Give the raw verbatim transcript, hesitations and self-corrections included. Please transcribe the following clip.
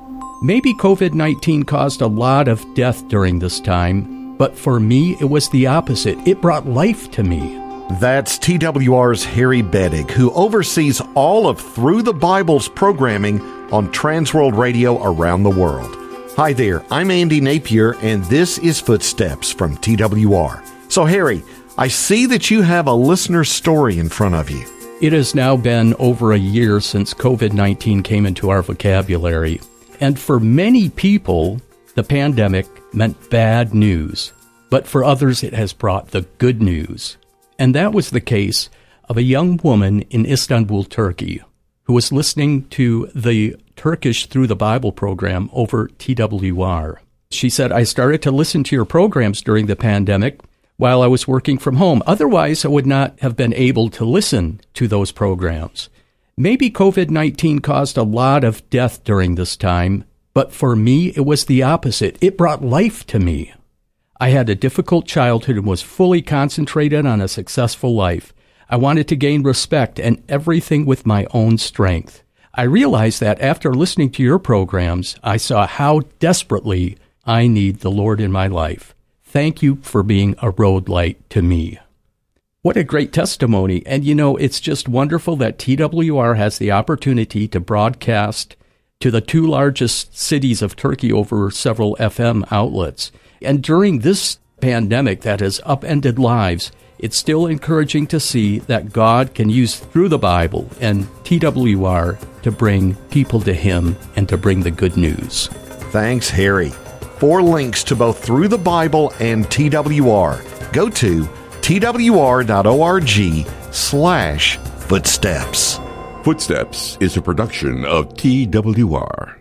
Maybe covid nineteen caused a lot of death during this time, but for me, it was the opposite. It brought life to me. That's T W R's Harry Bettig, who oversees all of Through the Bible's programming on Transworld Radio around the world. Hi there, I'm Andy Napier, and this is Footsteps from T W R. So, Harry, I see that you have a listener story in front of you. It has now been over a year since covid nineteen came into our vocabulary. And for many people, the pandemic meant bad news. But for others, it has brought the good news. And that was the case of a young woman in Istanbul, Turkey, who was listening to the Turkish Through the Bible program over T W R. She said, I started to listen to your programs during the pandemic while I was working from home. Otherwise, I would not have been able to listen to those programs. Maybe covid nineteen caused a lot of death during this time, but for me, it was the opposite. It brought life to me. I had a difficult childhood and was fully concentrated on a successful life. I wanted to gain respect and everything with my own strength. I realized that after listening to your programs, I saw how desperately I need the Lord in my life. Thank you for being a road light to me. What a great testimony. And you know, it's just wonderful that T W R has the opportunity to broadcast to the two largest cities of Turkey over several F M outlets. And during this pandemic that has upended lives, it's still encouraging to see that God can use Through the Bible and T W R to bring people to Him and to bring the good news. Thanks, Harry. For links to both Through the Bible and T W R, go to twr.org slash footsteps. Footsteps is a production of T W R.